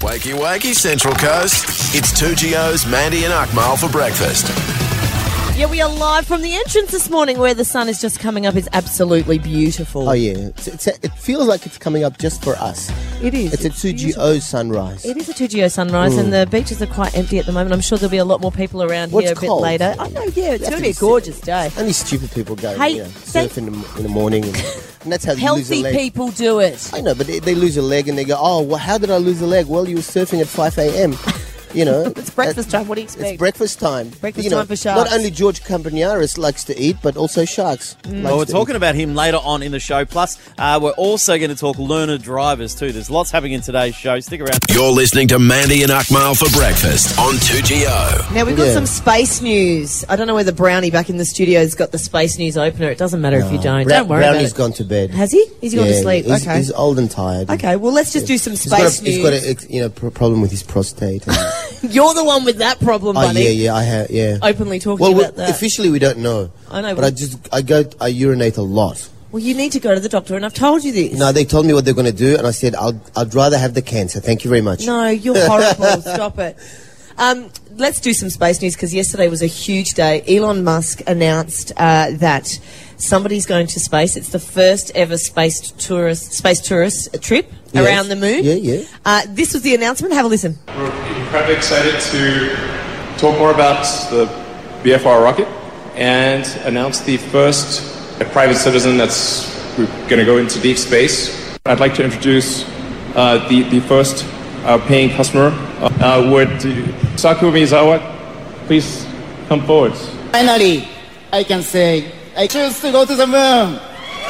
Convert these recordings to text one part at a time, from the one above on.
Wakey, wakey, Central Coast. It's 2GO's Mandy and Akmal for breakfast. Yeah, we are live from the entrance this morning where the sun is just coming up. It's absolutely beautiful. Oh, yeah. It feels like it's coming up just for us. It is. It's a 2GO sunrise. It is a 2GO sunrise, and the beaches are quite empty at the moment. I'm sure there'll be a lot more people around here a bit later. I know, yeah, it's going to be a gorgeous day. Only stupid people go surf in the morning. And that's how they lose a leg. Healthy people do it. I know, but they lose a leg and they go, oh, well, how did I lose a leg? Well, you were surfing at 5 a.m. You know, it's breakfast time. What do you expect? It's breakfast time. Breakfast time for sharks. Not only George Campaneris likes to eat, but also sharks. Well, we're talking about him later on in the show. Plus, we're also going to talk learner drivers too. There's lots happening in today's show. Stick around. You're listening to Mandy and Akmal for breakfast on 2GO. Now, we've got some space news. I don't know whether Brownie back in the studio has got the space news opener. It doesn't matter if you don't. Don't worry Brownie's about it. gone to bed. Has he? He's gone to sleep. Okay. He's old and tired. Okay, well, let's just do some space news. He's got a problem with his prostate. You're the one with that problem, buddy. I have, Openly talking about that. Officially, we don't know. I know. But I urinate a lot. Well, you need to go to the doctor, and I've told you this. No, they told me what they're going to do, and I said, I'd rather have the cancer. Thank you very much. No, you're horrible. Stop it. Let's do some space news, because yesterday was a huge day. Elon Musk announced that somebody's going to space. It's the first ever space tourist trip around the moon. Yeah. This was the announcement. Have a listen. We're incredibly excited to talk more about the BFR rocket and announce the first private citizen that's going to go into deep space. I'd like to introduce the first paying customer. Would Saku Miyazawa please come forward? Finally, I can say I choose to go to the moon.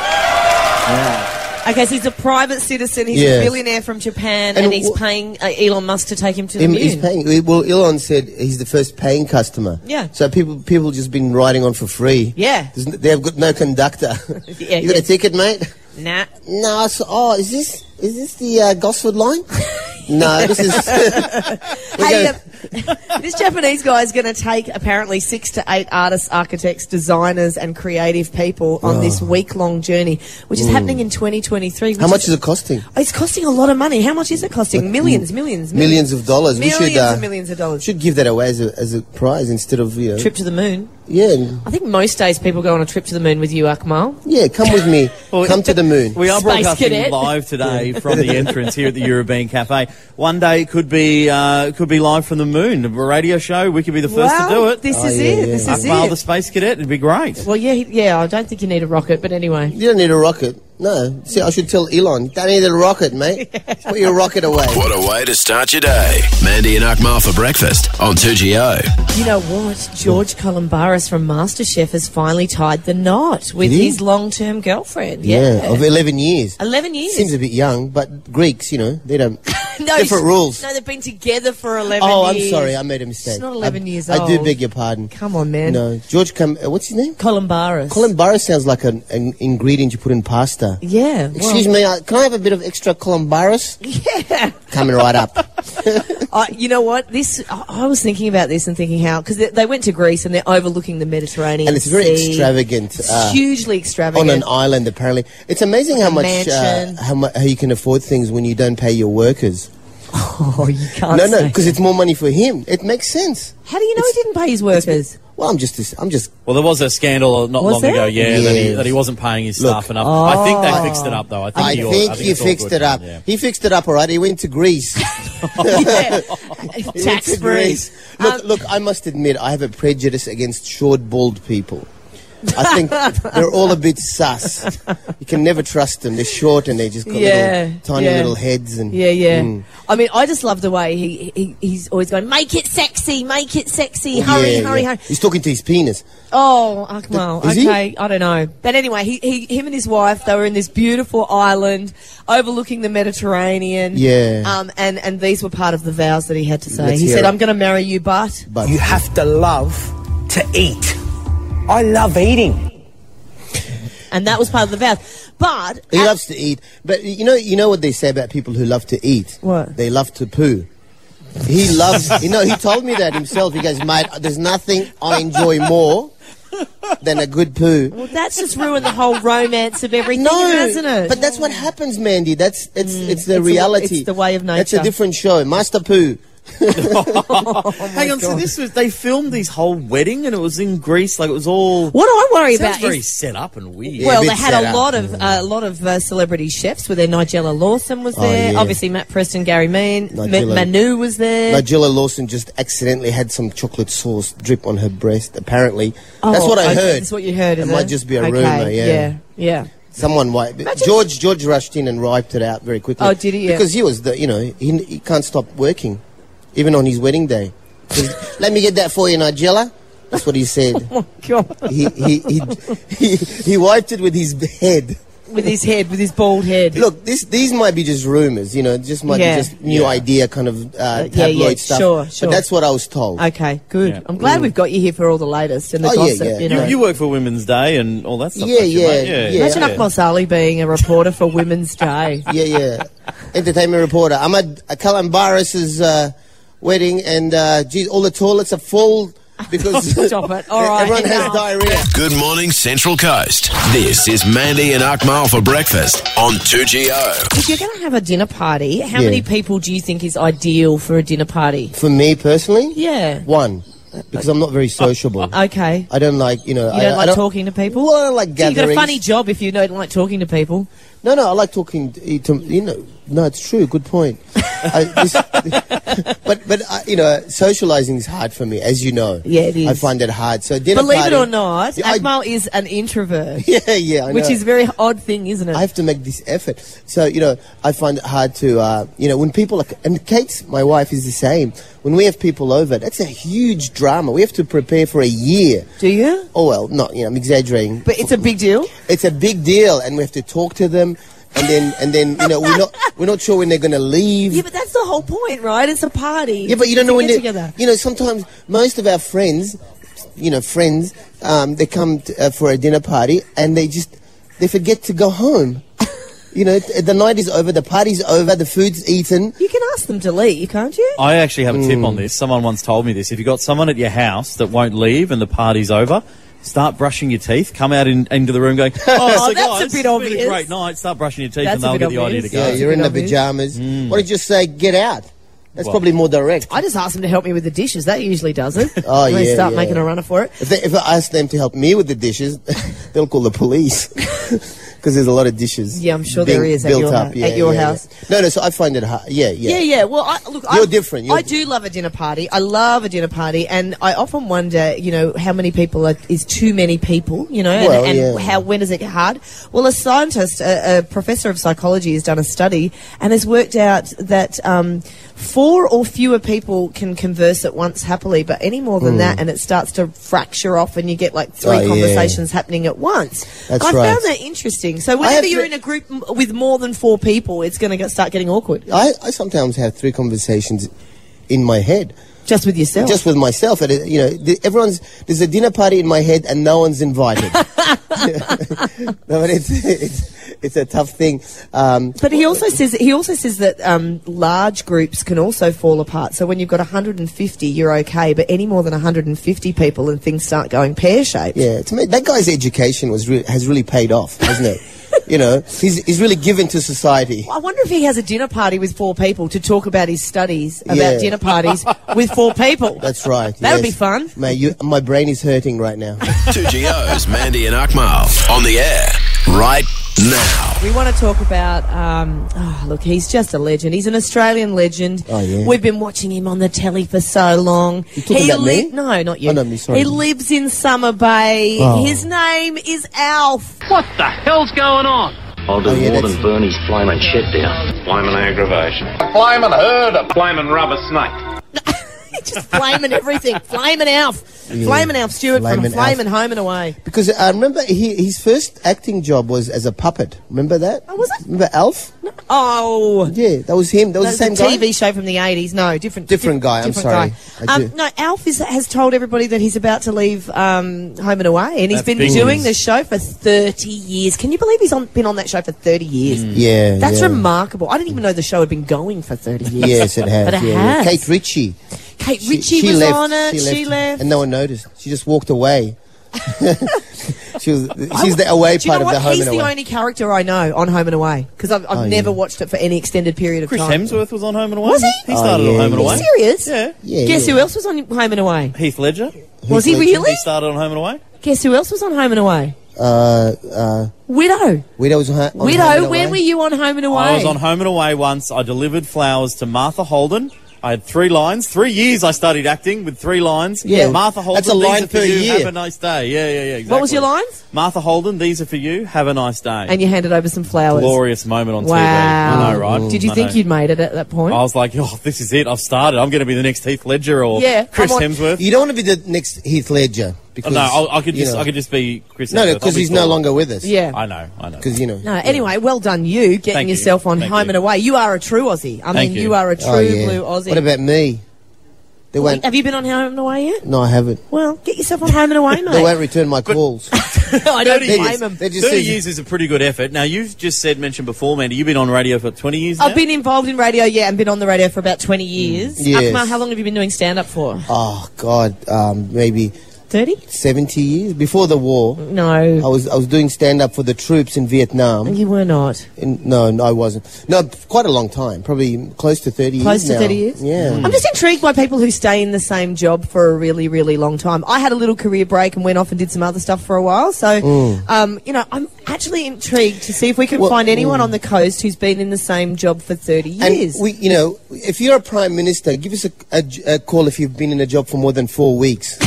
Okay, so he's a private citizen. He's a billionaire from Japan, and he's paying Elon Musk to take him to the moon. He's paying. Well, Elon said he's the first paying customer. Yeah. So people just been riding on for free. Yeah. They've got no conductor. You got a ticket, mate? Nah. No. Is this the Gosford line? No, this is... This Japanese guy is going to take apparently 6 to 8 artists, architects, designers and creative people on this week-long journey, which is happening in 2023. How much is it costing? It's costing a lot of money. How much is it costing? Millions of dollars. Millions of millions of dollars. Should give that away as a prize instead of... Trip to the moon. Yeah. I think most days people go on a trip to the moon with you, Akmal. Yeah, come with me. Come to the moon. We are Space broadcasting Cadet. live today from the entrance here at the Eurobean Cafe. One day it could be live from the moon. A radio show, we could be the first to do it. This is it. This is Akmal it. the Space Cadet, it'd be great. Well, yeah, I don't think you need a rocket, but anyway. You don't need a rocket. No. See, I should tell Elon, you don't need a rocket, mate. Put your rocket away. What a way to start your day. Mandy and Akmal for breakfast on 2GO. You know what? George Columbaris from MasterChef has finally tied the knot with his long-term girlfriend. Yeah, of 11 years. 11 years. Seems a bit young, but Greeks, they don't... No, different rules. No, they've been together for 11 years. Oh, I'm sorry, I made a mistake. She's not 11 years old. I do beg your pardon. Come on, man. No, George, what's his name? Columbaris. Columbaris sounds like an ingredient you put in pasta. Yeah. Excuse me, can I have a bit of extra Columbaris? Yeah. Coming right up. You know what? I was thinking about this and thinking how, because they went to Greece and they're overlooking the Mediterranean And it's very Sea. extravagant. It's hugely extravagant. On an island, apparently. It's amazing how much how you can afford things when you don't pay your workers. Oh, you can't. No, because it's more money for him. It makes sense. How do you know he didn't pay his workers? Well, I'm just. Well, there was a scandal not long ago, Yeah. that he wasn't paying his staff enough. I think they fixed it up, though. I think he fixed it up. Yeah. He fixed it up, all right. He went to Greece. Tax free. Look, I must admit, I have a prejudice against short, bald people. I think they're all a bit sus. You can never trust them. They're short and they just got tiny little heads. And I mean, I just love the way he's always going, make it sexy, hurry. He's talking to his penis. Oh, Akmal, Is he? I don't know. But anyway, him and his wife, they were in this beautiful island overlooking the Mediterranean. Yeah. And these were part of the vows that he had to say. Let's He hear said, it. I'm going to marry you, but... You have to love to eat. I love eating. And that was part of the vows. But... He loves to eat. But you know what they say about people who love to eat? What? They love to poo. He loves... he told me that himself. He goes, mate, there's nothing I enjoy more than a good poo. Well, that's just ruined the whole romance of everything, hasn't it? But that's what happens, Mandy. It's the reality. It's the way of nature. That's a different show. Master Poo. Hang on, so they filmed this whole wedding and it was in Greece, like it was all... What I worry sounds about very is... set up and weird. Yeah, Well, a bit they had set a up. lot of celebrity chefs were there. Nigella Lawson was there. yeah. Obviously, Matt Preston, Gary Mean. Nigella- Manu was there. Nigella Lawson just accidentally had some chocolate sauce drip on her breast, apparently. That's what I okay, heard. That's what you heard, It is might just be a rumour, yeah. Someone wiped it. George rushed in and wiped it out very quickly. Oh, did he? Yeah. Because he was he can't stop working, even on his wedding day. Let me get that for you, Nigella. That's what he said. Oh, my God. He wiped it with his head. With his bald head. Look, these might be just rumours, just might be just new idea kind of tabloid stuff. Sure. But that's what I was told. Okay, good. Yeah. I'm glad we've got you here for all the latest and the Oh, yeah, gossip. yeah. You know. You work for Women's Day and all that stuff. Yeah, don't you, yeah, mate? yeah. Imagine Akmal Sali being a reporter for Women's Day. Yeah. Entertainment reporter. I'm at Callum Barris's wedding, and all the toilets are full because Stop it. All right. everyone has enough. diarrhea. Good morning, Central Coast. This is Mandy and Akmal for breakfast on 2GO. If you're going to have a dinner party, how Yeah. many people do you think is ideal for a dinner party? For me personally, Yeah. one, because I'm not very sociable. Okay. I don't like, You don't like talking to people? Well, I don't like So gatherings. you've got a funny job if you don't like talking to people. No, I like talking to, no, it's true, good point. But socializing is hard for me, as you know. Yeah, it is. I find it hard. So dinner Believe party, it or not, I- Akmal is an introvert, Yeah, I know. which is a very odd thing, isn't it? I have to make this effort. So, I find it hard to, when people are, and Kate, my wife, is the same. When we have people over, that's a huge drama. We have to prepare for a year. Do you? Oh, well, not, I'm exaggerating. But it's a big deal. It's a big deal, and we have to talk to them. And then, we're not sure when they're going to leave. Yeah, but that's the whole point, right? It's a party. Yeah, but you don't know when get they together. Sometimes most of our friends, they come for a dinner party and they forget to go home. The night is over, the party's over, the food's eaten. You can ask them to leave, can't you? I actually have a tip on this. Someone once told me this. If you've got someone at your house that won't leave and the party's over, start brushing your teeth. Come out into the room going, so that's guys, a bit it's been obvious. a great night. Start brushing your teeth That's and a they'll bit get the idea obvious. to go. Yeah, you're in the obvious. pajamas. Why don't you just say, get out? That's Well- probably more direct. I just ask them to help me with the dishes. That usually does it. Oh, They yeah, start yeah. making a runner for it. If I ask them to help me with the dishes, they'll call the police. Because there's a lot of dishes. Yeah, I'm sure being there is at built your up. hou- at your house. No, so I find it hard. Yeah. Yeah. Well, You're different. I do love a dinner party. I love a dinner party, and I often wonder, how many people is too many people, Well, and when does it get hard? Well, a scientist, a professor of psychology, has done a study and has worked out that 4 or fewer people can converse at once happily, but any more than that, and it starts to fracture off, and you get like 3 Oh, yeah. conversations happening at once. That's I right. found that interesting. So have whenever you're to- in a group with more than 4 people, it's going to start getting awkward. I sometimes have 3 conversations in my head. Just with yourself. Just with myself. And, there's a dinner party in my head and no one's invited. No, but it's a tough thing. But he also says that large groups can also fall apart. So when you've got 150, you're okay. But any more than 150 people, and things start going pear-shaped. Yeah, that guy's education has really paid off, hasn't it? He's really given to society. I wonder if he has a dinner party with 4 people to talk about his studies about Yeah. dinner parties with 4 people. That's right. That would yes. be fun. Mate, my brain is hurting right now. 2GO's Mandy and Akmal on the air right now. We want to talk about, look, he's just a legend. He's an Australian legend. Oh, yeah. We've been watching him on the telly for so long. You talking about me? No, not you. Oh, no, me, sorry. He lives in Summer Bay. Oh. His name is Alf. What the hell's going on? I'll do Oh, yeah, more that's- than burn his flaming shit down. Flaming aggravation. Flaming herd. A flaming rubber snake. Just flaming everything. Flaming Alf. Flaming Alf Stewart from Flaming Flaming Alf. Home and Away. Because I remember his first acting job was as a puppet. Remember that? Oh, was it? Remember Alf? Oh. Yeah, that was him. That was the same a guy. TV show from the 80s. No, different Guy. I'm sorry. I do. No, Alf has told everybody that he's about to leave Home and Away, and he's That's been big doing news. the show for 30 years. Can you believe he's been on that show for 30 years? Yeah, That's yeah. remarkable. I didn't even know the show had been going for 30 years. Yes, it has. But it yeah. has. Kate Ritchie. Kate She Ritchie was left. on it. She left. And no one noticed. She just walked away. She's the away part of the Home He's and the Away. only character I know on Home and Away because I've never watched it for any extended period of Chris time. Hemsworth was on Home and Away. Was he? He started on Home and Are you Away. serious? Yeah. Yeah, Guess yeah. who else was on Home and Away? Heath Ledger. Was he Ledger. really? He started on Home and Away. Guess who else was on Home and Away? Widow. Widow was on Home and Widow, when Away. were you on Home and Away? I was on Home and Away once. I delivered flowers to Martha Holden. I had 3 lines. 3 years I studied acting with 3 lines. Yeah. Martha Holden, That's a line these are for per you. year. Have a nice day. Yeah, exactly. What was your lines? Martha Holden, these are for you. Have a nice day. And you handed over some flowers. Glorious moment on TV. Wow. I know, right? Did you I think know. you'd made it at that point? I was like, oh, this is it. I've started. I'm going to be the next Heath Ledger or Yeah, Chris I'm on- Hemsworth. You don't want to be the next Heath Ledger. Because, I could you just know. I could just be Chris No, Hemsworth. because I'll be he's no cool. longer with us. Yeah. I know. Because, you know. No, anyway, well done you getting Thank you. yourself on Thank Home you. and Away. You are a true Aussie. I Thank mean, you. you are a true Oh, yeah. blue Aussie. What about me? They won't. Have you been on Home and Away yet? No, I haven't. Well, get yourself on Home and Away, mate. They won't return my calls. I don't 30 blame years. them. They just 30 said- years is a pretty good effort. Now, you've just mentioned before, Mandy, you've been on radio for 20 years now? I've been involved in radio, yeah, and been on the radio for about 20 years. Yes. Akmal, how long have you been doing stand-up for? Oh God, maybe 30? 70 years before the war. No. I was doing stand up for the troops in Vietnam. You were not. No, I wasn't. No, quite a long time. Probably close to 30 Close years to now. 30 years? Yeah. I'm just intrigued by people who stay in the same job for a really, really long time. I had a little career break and went off and did some other stuff for a while. So, you know, I'm actually intrigued to see if we can find anyone on the coast who's been in the same job for 30 years. And you know, if you're a prime minister, give us a call if you've been in a job for more than 4 weeks.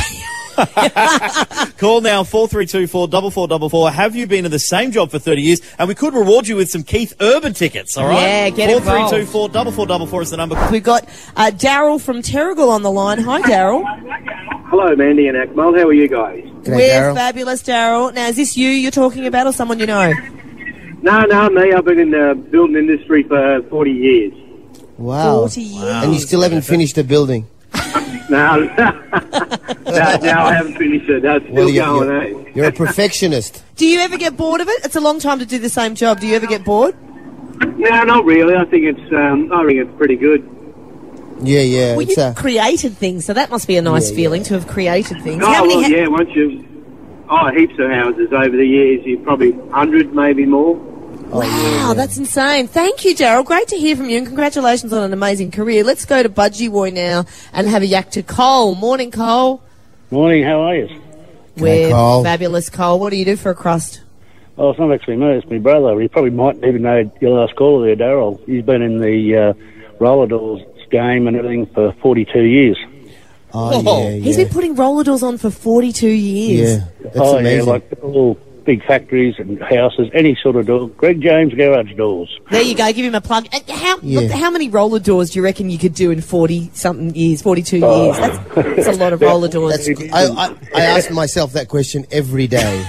Call now, 4324 4444. Have you been in the same job for 30 years? And we could reward you with some Keith Urban tickets, all right? Yeah, get involved. 4324 4444 is the number. We've got Daryl from Terrigal on the line. Hi, Daryl. Hello, Mandy and Akmal. How are you guys? G'day, We're Daryl. fabulous, Daryl. Now, is this you're talking about or someone you know? No, me. I've been in the building industry for 40 years. Wow. 40 years. And you still haven't finished the building. No, no, I haven't finished it. That's still going, you're a perfectionist. Do you ever get bored of it? It's a long time to do the same job. Do you ever get bored? No, not really. I think it's pretty good. Yeah. Well, It's you've created things, so that must be a nice feeling to have created things. Oh, well, yeah, once you've... heaps of houses over the years. You've probably 100, maybe more. Wow, that's insane. Thank you, Daryl. Great to hear from you, and congratulations on an amazing career. Let's go to Budgie Boy now and have a yak to Cole. Morning, Cole. Morning, how are you? We're Cole. fabulous, Cole. What do you do for a crust? Oh, it's not actually me, it's my brother. You probably might even know your last caller there, Daryl. He's been in the roller doors game and everything for 42 years. He's been putting roller doors on for 42 years. Yeah, that's amazing. Yeah, like all big factories and houses, any sort of door. Greg James Garage Doors. There you go. Give him a plug. How many roller doors do you reckon you could do in 40-something years, 42 years? That's a lot of roller doors. I ask myself that question every day.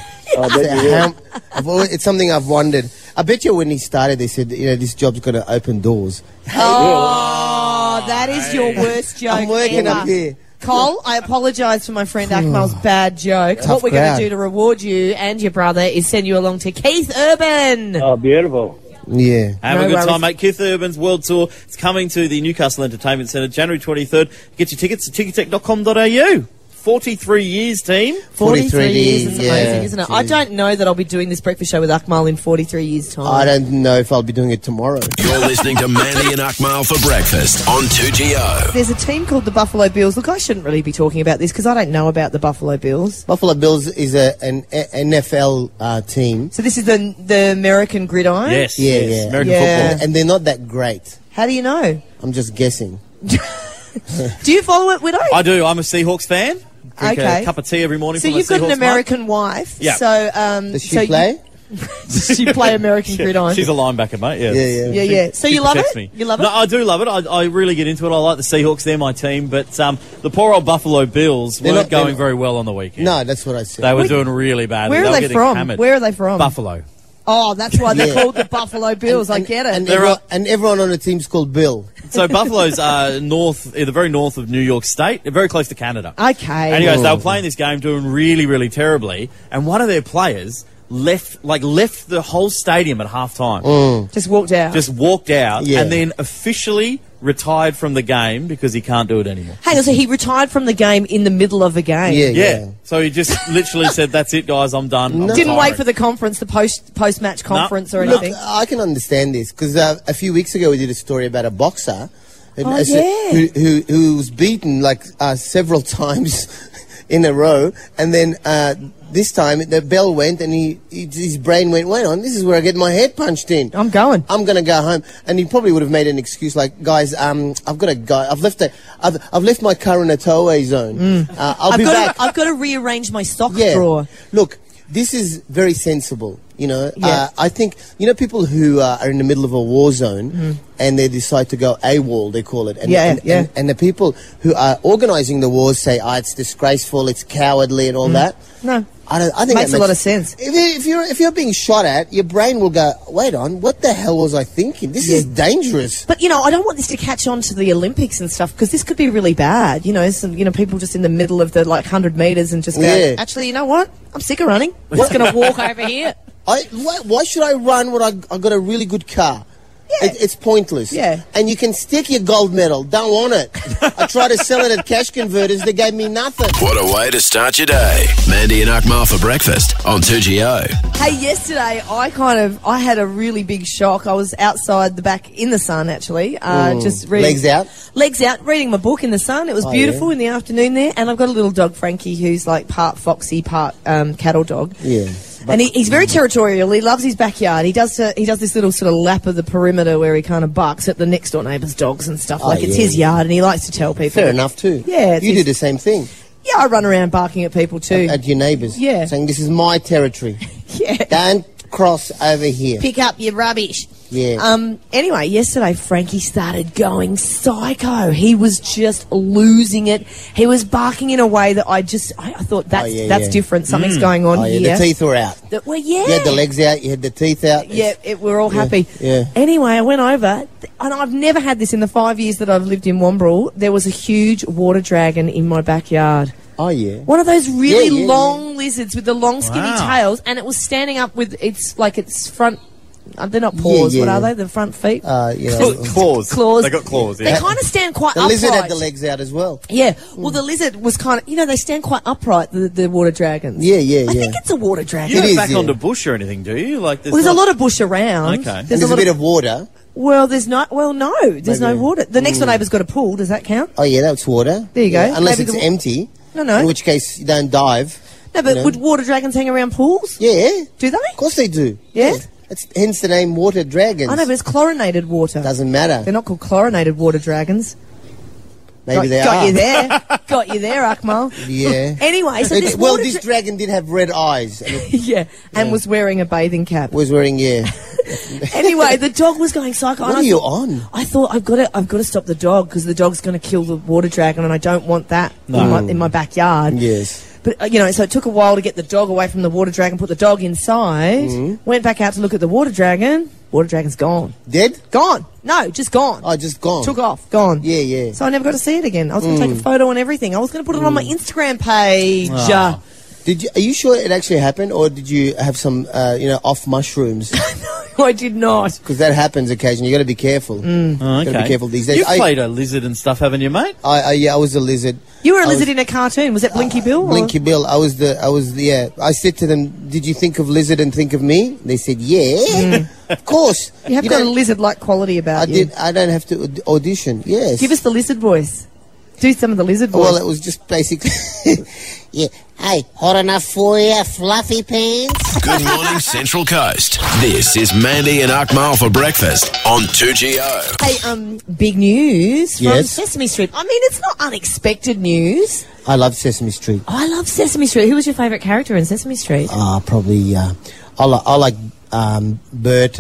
It's something I've wondered. I bet you when he started, they said, this job's going to open doors. Oh, that is your worst joke I'm working ever. up here. Cole, I apologise for my friend Akmal's bad joke. Tough What we're going crowd. to do to reward you and your brother is send you along to Keith Urban. Oh, beautiful. Yeah. Have No a good worries. time, mate. Keith Urban's World Tour. It's coming to the Newcastle Entertainment Centre January 23rd. Get your tickets at tickettech.com.au. 43 years, team. 43 years. It's yeah. amazing, isn't it? I don't know that I'll be doing this breakfast show with Akmal in 43 years' time. I don't know if I'll be doing it tomorrow. You're listening to Mandy and Akmal for breakfast on 2GO. There's a team called the Buffalo Bills. Look, I shouldn't really be talking about this because I don't know about the Buffalo Bills. Buffalo Bills is an NFL team. So this is the American Gridiron? Yes. Yeah, yes. yeah. American Yeah. football. And they're not that great. How do you know? I'm just guessing. Do you follow it, Widow? I do. I'm a Seahawks fan. Drink Okay. a cup of tea every morning So from you've a got an Seahawks American wife. Yeah. So Does she play? Does she play American mate. Gridiron? She's a linebacker, mate. Yeah. Yeah. Yeah. So She you love protects it? me. You love it? No, I do love it. I really get into it. I like the Seahawks. They're my team. But the poor old Buffalo Bills They're weren't not- they're going not- very well on the weekend. No, that's what I said. They were doing really badly. Where were are they getting from? hammered. Where are they from? Buffalo. Oh, that's why they're Yeah. called the Buffalo Bills. I get it. And everyone on the team's called Bill. So Buffalo's the very north of New York State. They're very close to Canada. Okay. Anyways, they were playing this game, doing really, really terribly. And one of their players left the whole stadium at half time. Just walked out. Just walked out Yeah. and then officially retired from the game because he can't do it anymore. Hang on, so he retired from the game in the middle of a game? Yeah. So he just literally said, "That's it, guys. I'm done." I'm Didn't wait retiring." for the conference, the post-match conference or Look, anything? I can understand this because a few weeks ago we did a story about a boxer who was beaten like several times in a row, and then this time the bell went and his brain went, wait on, this is where I get my head punched in. I'm going to go home. And he probably would have made an excuse like, guys, I've got to go. I've left my car in a towaway zone. I'll be back. I've got to rearrange my sock Yeah. drawer. Look, this is very sensible. You know, Yeah. I think, people who are in the middle of a war zone and they decide to go AWOL, they call it. And, and the people who are organising the wars say, it's disgraceful, it's cowardly and all that. No. I think Makes that a lot of sense. If you're being shot at, your brain will go, wait on, what the hell was I thinking? This is dangerous. But, I don't want this to catch on to the Olympics and stuff because this could be really bad. People just in the middle of the 100 metres and just go, actually, you know what? I'm sick of running. I'm just going to walk over here. Why should I run when I got a really good car? It's pointless. Yeah. And you can stick your gold medal. Don't want it. I tried to sell it at cash converters. They gave me nothing. What a way to start your day. Mandy and Akmal for breakfast on 2GO. Hey, yesterday I had a really big shock. I was outside the back in the sun, actually, just reading. Legs out, reading my book in the sun. It was beautiful in the afternoon there. And I've got a little dog, Frankie, who's like part foxy, part cattle dog. Yeah. And he's very territorial. He loves his backyard. He does this little sort of lap of the perimeter where he kind of barks at the next door neighbour's dogs and stuff. It's his yard, and he likes to tell people. Fair enough too. Yeah, you do the same thing. Yeah, I run around barking at people too. At your neighbours. Yeah, saying this is my territory. Yeah, don't cross over here. Pick up your rubbish. Yeah. Anyway, yesterday Frankie started going psycho. He was just losing it. He was barking in a way that I thought that's different. Something's going on here. The teeth were out. You You had the legs out. You had the teeth out. Yeah, we're all happy. Yeah. Anyway, I went over, and I've never had this in the 5 years that I've lived in Wombrel. There was a huge water dragon in my backyard. Oh, yeah. One of those really long lizards with the long skinny tails, and it was standing up with its front. They're not paws. What are they? The front feet? Claws. Claws. They got claws. They kind of stand quite the upright. lizard had the legs out as well. Yeah. Well, the lizard was kind of. They stand quite upright. The water dragons. Yeah. I think it's a water dragon. You don't back onto bush or anything, do you? There's a lot of bush around. Okay. There's a bit of water. Well, there's not. Well, no, there's no water. The next door neighbour's got a pool. Does that count? Oh yeah, that's water. There you go. Unless it's empty. No. In which case you don't dive. No, but would water dragons hang around pools? Yeah. Do they? Of course they do. Yeah. That's hence the name water dragons. I know, but it's chlorinated water. Doesn't matter. They're not called chlorinated water dragons. Maybe they got are. You there. Got you there, Akmal. Yeah. Anyway, so this this dragon did have red eyes. And was wearing a bathing cap. Anyway, the dog was going psycho. What are you on? I thought I've got to stop the dog because the dog's going to kill the water dragon, and I don't want that in my backyard. Yes. But, so it took a while to get the dog away from the water dragon, put the dog inside, went back out to look at the water dragon. Water dragon's gone. Dead? Gone. No, just gone. Oh, just gone. Took off. Gone. Yeah. So I never got to see it again. I was going to take a photo and everything. I was going to put it on my Instagram page. Oh. Are you sure it actually happened, or did you have some, off mushrooms? No, I did not. Because that happens occasionally. You got to be careful. Okay. Got to be careful these days. You've played a lizard and stuff, haven't you, mate? I was a lizard. You were a lizard in a cartoon. Was that Blinky Bill? Blinky Bill. I said to them, "Did you think of lizard and think of me?" They said, "Yeah, of course." You have got a lizard-like quality about you. I don't have to audition. Yes. Give us the lizard voice. Do some of the lizard voice. Well, it was just basically. Yeah. Hey, hot enough for you, fluffy pants? Good morning, Central Coast. This is Mandy and Akmal for breakfast on 2GO. Hey, big news from Yes. Sesame Street. I mean, it's not unexpected news. I love Sesame Street. I love Sesame Street. Who was your favourite character in Sesame Street? Probably. I like Bert.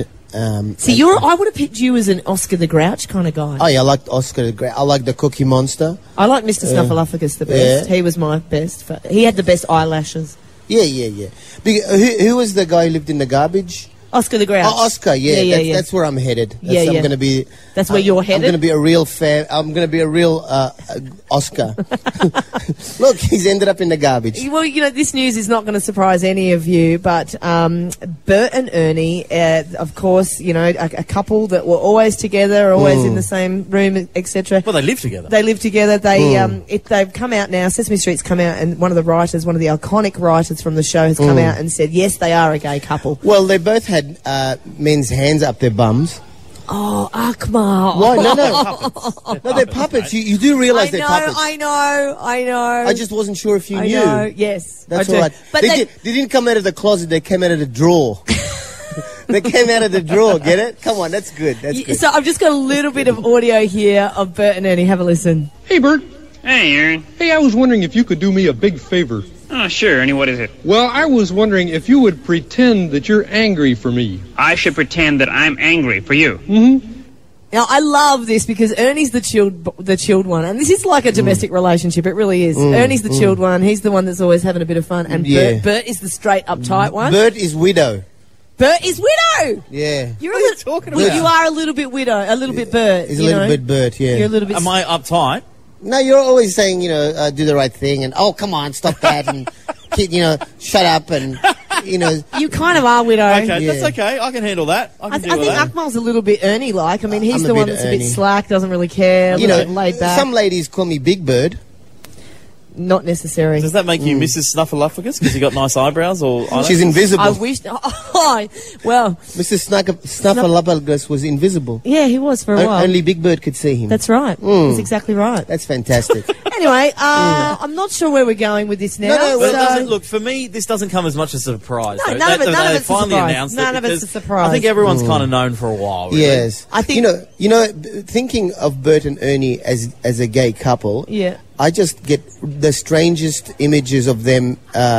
I would have picked you as an Oscar the Grouch kind of guy. Oh yeah, I liked Oscar the Great. I like the Cookie Monster. I like Mr. Snuffleupagus the best. Yeah. He was my best. He had the best eyelashes. Yeah. Who was the guy who lived in the garbage? Oscar the Grouch. Oh, Oscar, that's where I'm headed. I'm going to be. That's where you're headed. I'm going to be a real fan. I'm going to be a real Oscar. Look, he's ended up in the garbage. Well, this news is not going to surprise any of you, but Bert and Ernie, of course, a couple that were always together, always in the same room, etc. Well, they live together. They've come out now. Sesame Street's come out, and one of the iconic writers from the show has come out and said, yes, they are a gay couple. Well, they both had men's hands up their bums. Oh, Akmal. Why? No, they're puppets. You do realise they're puppets. I know. I just wasn't sure if you knew. Yes, that's all right. But they didn't come out of the closet. They came out of the drawer. They came out of the drawer. Get it? Come on, that's good. That's good. So I've just got a little bit of audio here of Bert and Ernie. Have a listen. Hey, Bert. Hey, Aaron. Hey, I was wondering if you could do me a big favor. Oh, sure, Ernie, what is it? Well, I was wondering if you would pretend that you're angry for me. I should pretend that I'm angry for you. Mm-hmm. Now, I love this because Ernie's the chilled one. And this is like a domestic relationship. It really is. Ernie's the chilled one. He's the one that's always having a bit of fun. And Bert is the straight, uptight one. Bert is widow. Bert is widow. Yeah. You're talking about? You are a little bit widow, a little bit Bert. He's a little bit Bert, yeah. You're a little bit... Am I uptight? No, you're always saying, do the right thing, and, oh, come on, stop that, and, shut up, and, You kind of are widow. Okay, that's okay. I can handle that. I think Akmal's a little bit Ernie-like. I mean, he's the one that's a bit slack, doesn't really care, a little bit laid back. Some ladies call me Big Bird. Not necessary. Does that make you Mrs. Snuffleupagus because you got nice eyebrows? Or she's invisible. I wish. Well, Mrs. Snuffleupagus was invisible. Yeah, he was for a while. Only Big Bird could see him. That's right. That's exactly right. That's fantastic. Anyway, I'm not sure where we're going with this now. No, look, for me, this doesn't come as much as a surprise. No, none of it's a surprise. None of it's a surprise. I think everyone's kind of known for a while. Really. Yes, I think thinking of Bert and Ernie as a gay couple. Yeah. I just get the strangest images of them,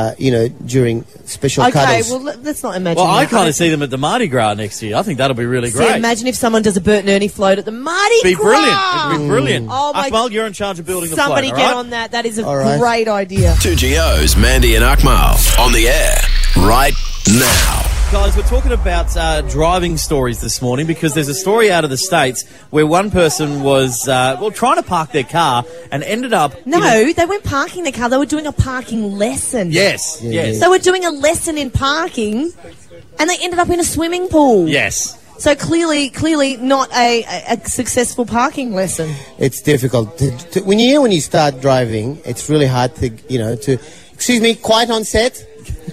during special cuddles. Okay, well, let's not imagine Well, that. I kind of see them at the Mardi Gras next year. I think that'll be really great. Imagine if someone does a Bert and Ernie float at the Mardi Gras. It'd be brilliant. Oh, Akmal, you're in charge of building the float, Somebody get on that. That is a great idea. 2GO's Mandy and Akmal on the air right now. Guys, we're talking about driving stories this morning because there's a story out of the States where one person was, trying to park their car and ended up... No, they weren't parking their car. They were doing a parking lesson. Yes. They were doing a lesson in parking and they ended up in a swimming pool. Yes. So clearly not a successful parking lesson. It's difficult. When you start driving, it's really hard to... Excuse me, quiet on set?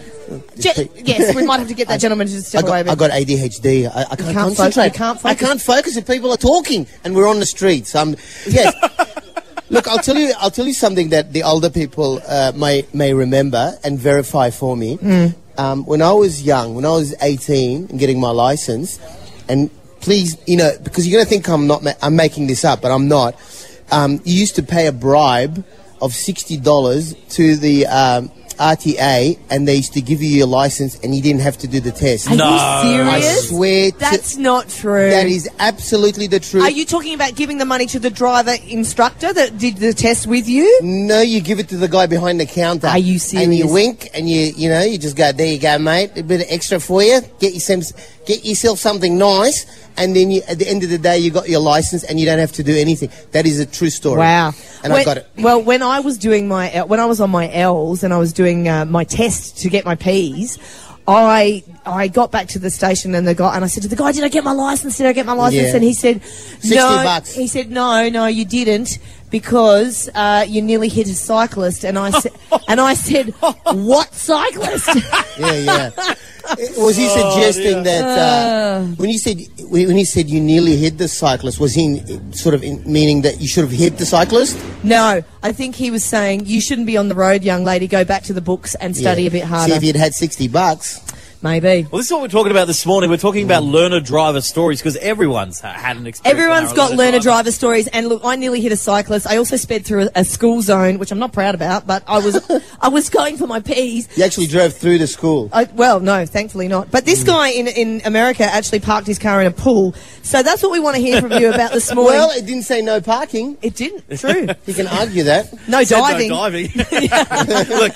Yes, we might have to get that gentleman to step away. I got ADHD. I can't concentrate. I can't focus if people are talking and we're on the streets. Yes. Look, I'll tell you something that the older people may remember and verify for me. When I was young, when I was 18 and getting my license, and please, because you're going to think I'm making this up, but I'm not. You used to pay a bribe of $60 to the RTA, and they used to give you your license, and you didn't have to do the test. Are you serious? I swear. That's not true. That is absolutely the truth. Are you talking about giving the money to the driver instructor that did the test with you? No, you give it to the guy behind the counter. Are you serious? And you wink, and you just go, there you go, mate, a bit of extra for you. Get yourself something nice. And then at the end of the day, you got your license and you don't have to do anything. That is a true story. Wow. And I got it. Well, when I was doing when I was on my L's and I was doing my test to get my P's, I got back to the station and I said to the guy, did I get my license? Did I get my license? Yeah. And he said, no. $60. He said, no, you didn't. Because you nearly hit a cyclist, and I said, what cyclist? Yeah. Was he suggesting that when he said you nearly hit the cyclist, was he meaning that you should have hit the cyclist? No, I think he was saying you shouldn't be on the road, young lady. Go back to the books and study a bit harder. See, if you'd had $60. Maybe. Well, this is what we're talking about this morning. We're talking about learner driver stories because everyone's had an experience. Everyone's got learner driver stories. And look, I nearly hit a cyclist. I also sped through a school zone, which I'm not proud about, but I I was going for my peas. You actually drove through the school. Well, no, thankfully not. But this guy in America actually parked his car in a pool. So that's what we want to hear from you about this morning. Well, it didn't say no parking. It didn't. True. You can argue that. No diving. No diving. Look,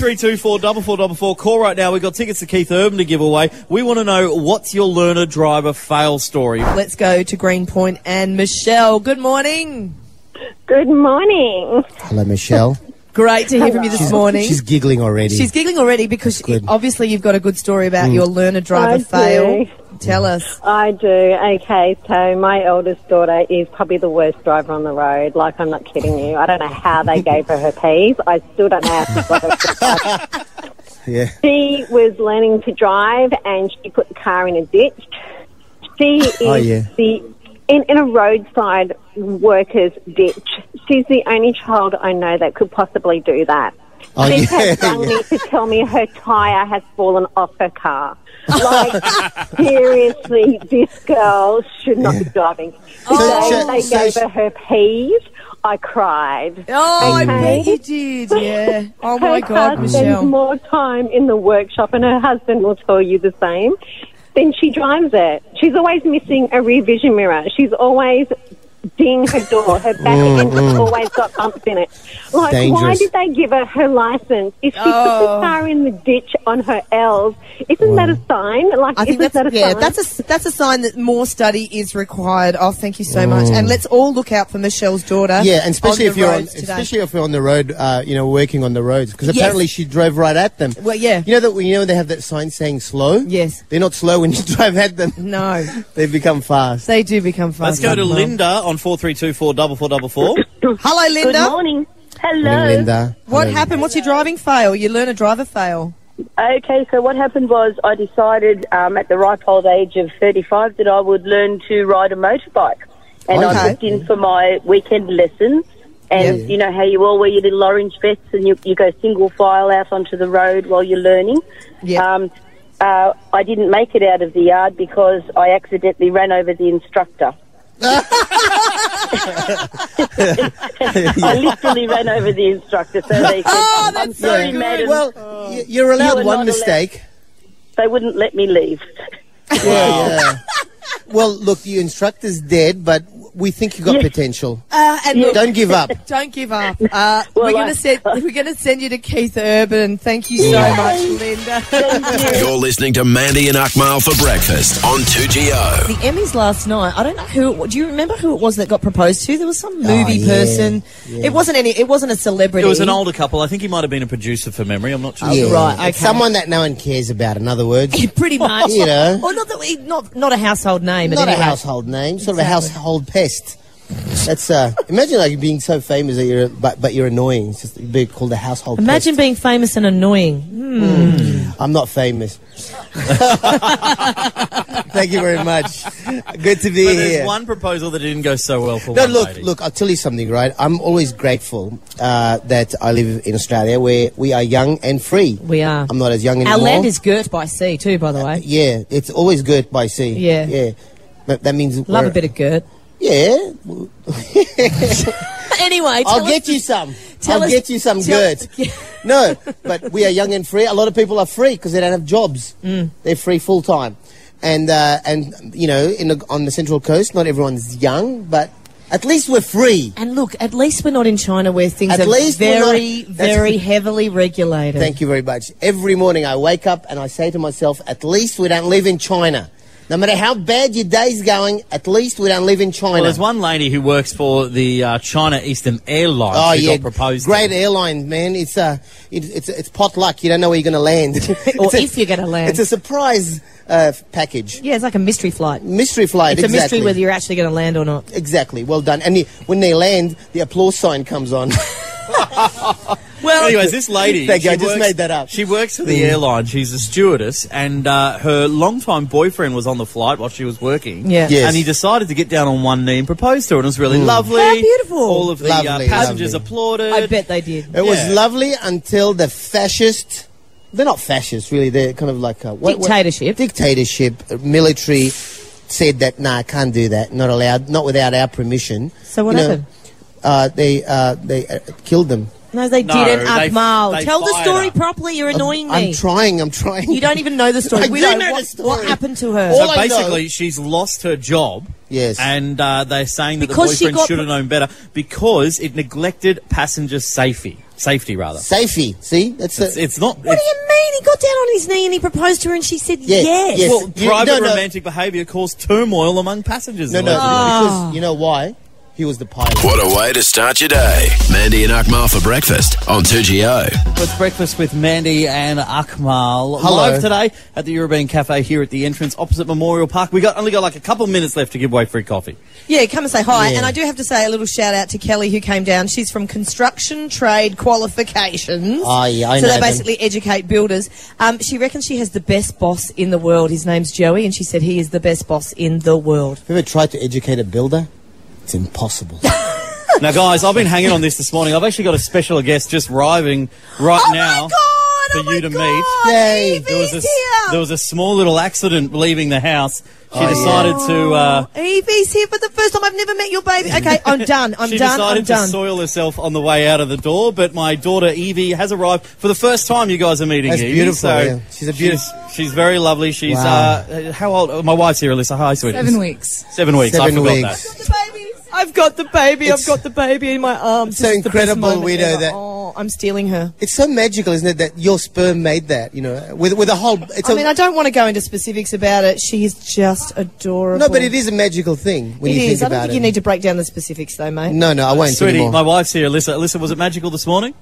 43244444. Call right now. We've got tickets to Keith Urban to give away. We want to know, what's your learner driver fail story? Let's go to Greenpoint and Michelle. Good morning. Good morning. Hello, Michelle. Great to hear from you this morning. She's giggling already. She's giggling already because obviously you've got a good story about your learner driver fail. Tell us. I do. Okay, so my eldest daughter is probably the worst driver on the road. Like, I'm not kidding you. I don't know how they gave her P's. I still don't know how to got her. Yeah. She was learning to drive and she put the car in a ditch. She is in a roadside worker's ditch. She's the only child I know that could possibly do that. She has rung me to tell me her tyre has fallen off her car. Like, seriously, this girl should not be driving. They gave her P's. I cried. Oh, I bet you did, yeah. Oh, my God, Michelle. Her car spends more time in the workshop, and her husband will tell you the same, then she drives it. She's always missing a rear vision mirror. She's always ding her door. Her back end has always got bumps in it. Like, dangerous. Why did they give her license? If she put the car in the ditch on her L's, isn't that a sign? Like, I think that's a sign that more study is required. Oh, thank you so much. And let's all look out for Michelle's daughter. Yeah, and especially if you're especially if you're on the road, working on the roads, because apparently she drove right at them. Well, yeah. You know they have that sign saying slow. Yes. They're not slow when you drive at them. No. They become fast. They do become fast. Let's go to Linda on 43244444. Hello, Linda. Good morning. Hello. Morning, Linda. What happened? What's your driving fail? You learn a driver fail. Okay, so what happened was I decided at the ripe old age of 35 that I would learn to ride a motorbike. And I booked in for my weekend lessons. And you know how you all wear your little orange vests and you go single file out onto the road while you're learning? Yeah. I didn't make it out of the yard because I accidentally ran over the instructor. I literally ran over the instructor, so they said, I'm sorry, madam. Well, you're allowed one mistake. They wouldn't let me leave. Yeah. Well, look, the instructor's dead, but we think you got potential. And look, don't give up. Don't give up. We're going to send you to Keith Urban. Thank you so much, Linda. You're listening to Mandy and Akmal for breakfast on 2GO. The Emmys last night. I don't know who. Do you remember who it was that got proposed to? There was some movie person. Yeah. It wasn't a celebrity. It was an older couple. I think he might have been a producer for memory. I'm not sure. Yeah. Right. Okay. It's someone that no one cares about. In other words, pretty much. You know, or not a household name. Not a household name. Sort of a household pest. That's imagine like being so famous that you're annoying. It's just being called a household pest. Imagine being famous and annoying. I'm not famous. Thank you very much. Good to be here. There's one proposal that didn't go so well for one lady. Look, I'll tell you something, right? I'm always grateful that I live in Australia where we are young and free. We are. I'm not as young anymore. Our land is girt by sea too, by the way. Yeah, it's always girt by sea. Yeah. But that means... Love a bit of girt. Yeah. Anyway, I'll get you some. I'll get you some girt. No, but we are young and free. A lot of people are free because they don't have jobs. They're free full time. And you know, on the Central Coast, not everyone's young, but at least we're free. And look, at least we're not in China where things are very heavily regulated. Thank you very much. Every morning I wake up and I say to myself, at least we don't live in China. No matter how bad your day's going, at least we don't live in China. Well, there's one lady who works for the China Eastern Airlines who got proposed. Great airline, man. It's potluck. You don't know where you're going to land. Or if you're going to land. It's a surprise package. Yeah, it's like a mystery flight. Mystery flight, It's a mystery whether you're actually going to land or not. Exactly. Well done. And when they land, the applause sign comes on. Well, anyways, this lady... Thank you, I just made that up. She works for the airline. She's a stewardess, and her longtime boyfriend was on the flight while she was working. Yeah. Yes. And he decided to get down on one knee and propose to her, and it was really lovely. How beautiful. All of the passengers applauded. I bet they did. It was lovely until the fascist... They're not fascists, really. They're kind of like... Dictatorship. Dictatorship, military said that, nah, I can't do that. Not allowed. Not without our permission. So what happened? They killed them. No, they didn't, Akmal. they Tell the fired story her. properly. You're annoying me. I'm trying. You don't even know the story. I We do don't know what, the story. what happened to her. All So I know- basically, she's lost her job. Yes. And they're saying that Because the she boyfriend got should have known better because it neglected passenger safety. Safety, rather. Safety. See? It's not... What do you mean? He got down on his knee and he proposed to her and she said yes. yes. Well, You- private no. romantic behaviour caused turmoil among passengers. No, because you know why? He was the pilot. What a way to start your day. Mandy and Akmal for breakfast on 2GO. It's breakfast with Mandy and Akmal. Hello. Live today at the European Cafe here at the entrance opposite Memorial Park. We only got like a couple of minutes left to give away free coffee. Yeah, come and say hi. Yeah. And I do have to say a little shout out to Kelly who came down. She's from Construction Trade Qualifications. Oh, yeah, I So know they them. basically educate builders. She reckons she has the best boss in the world. His name's Joey, and she said he is the best boss in the world. Have you ever tried to educate a builder? It's impossible. Now, guys, I've been hanging on this morning. I've actually got a special guest just arriving right now for you to meet. Yay. There was a small little accident leaving the house. She decided to... Evie's here for the first time. I've never met your baby. Okay, I'm done. She decided to soil herself on the way out of the door, but my daughter Evie has arrived for the first time. You guys are meeting That's Evie. beautiful, So yeah. She's a beautiful... She's very lovely. She's Wow. how old? My wife's here, Alyssa. Hi, sweetie. 7 weeks. 7 weeks. I 7 forgot weeks. that. I've got the baby. I've got the baby in my arms. so This is the best incredible, moment Widow, ever. that- Oh, I'm stealing her. It's so magical, isn't it, that your sperm made that, you know, with a whole... I don't want to go into specifics about it. She is just adorable. No, but it is a magical thing when It you is. think I don't about think it. you need to break down the specifics, though, mate. No, I won't Sweetie, anymore. my wife's here, Alyssa. Alyssa, was it magical this morning?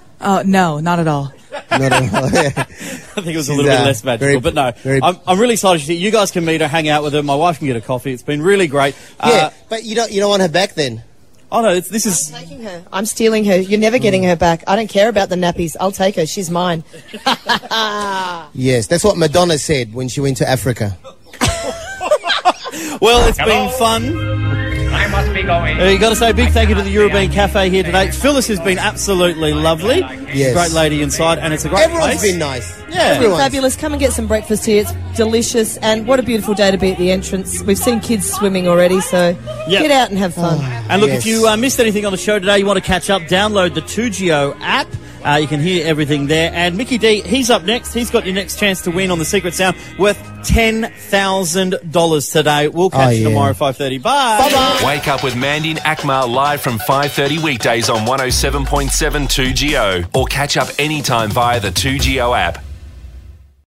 No, not at all. Not at all. I think it was a little bit less magical, but no. I'm really excited. You guys can meet her, hang out with her. My wife can get a coffee. It's been really great. Yeah, but you don't want her back then? Oh, no, this is... I'm taking her. I'm stealing her. You're never getting her back. I don't care about the nappies. I'll take her. She's mine. Yes, that's what Madonna said when she went to Africa. Well, it's been fun. I must be going. You got to say a big thank you to the European Cafe here today. Phyllis has been absolutely lovely. Yes. Great lady inside, and it's a great Everyone's place. been nice. Yeah. Everyone's. Fabulous. Come and get some breakfast here. It's delicious. And what a beautiful day to be at the entrance. We've seen kids swimming already, so get out and have fun. And look, if you missed anything on the show today, you want to catch up, download the 2GO app. You can hear everything there. And Mickey D, he's up next. He's got your next chance to win on the Secret Sound worth $10,000 today. We'll catch you tomorrow at 5:30. Bye. Bye-bye. Wake up with Mandy and Akmal live from 5:30 weekdays on 107.7 2GO. Or catch up anytime via the 2GO app.